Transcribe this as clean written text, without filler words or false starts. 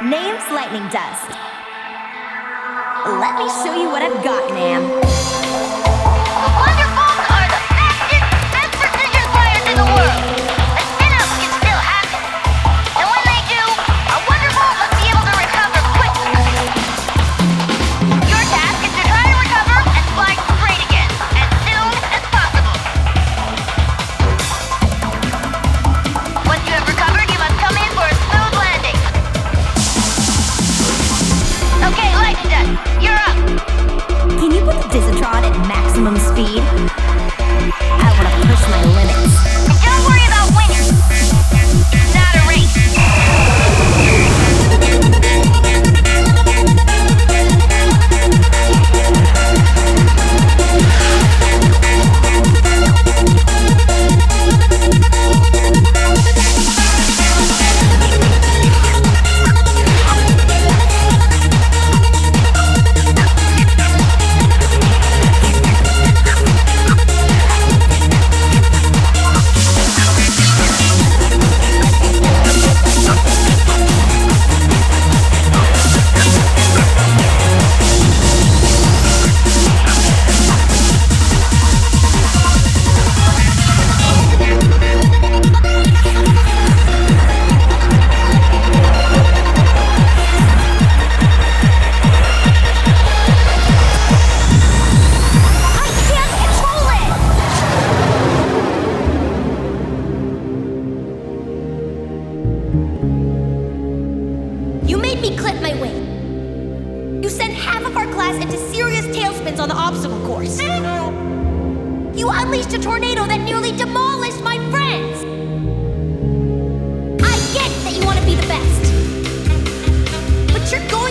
Name's Lightning Dust. Let me show you what I've got, ma'am. The Wonderfuls are the fastest, best precision flyers in the world. A spin-up can still happen. And when they do, a Wonderful must be able to recover quickly. Your task is to try to recover and fly straight again, as soon as possible. Once you have recovered, you must come in for a smooth landing. Okay, Lightning Dust, you're up. Can you put the Dizatron at maximum speed? I want to push my limits. Don't worry about winners. It's not a race. You made me clip my wing. You sent half of our class into serious tailspins on the obstacle course. You unleashed a tornado that nearly demolished my friends. I get that you want to be the best. But you're going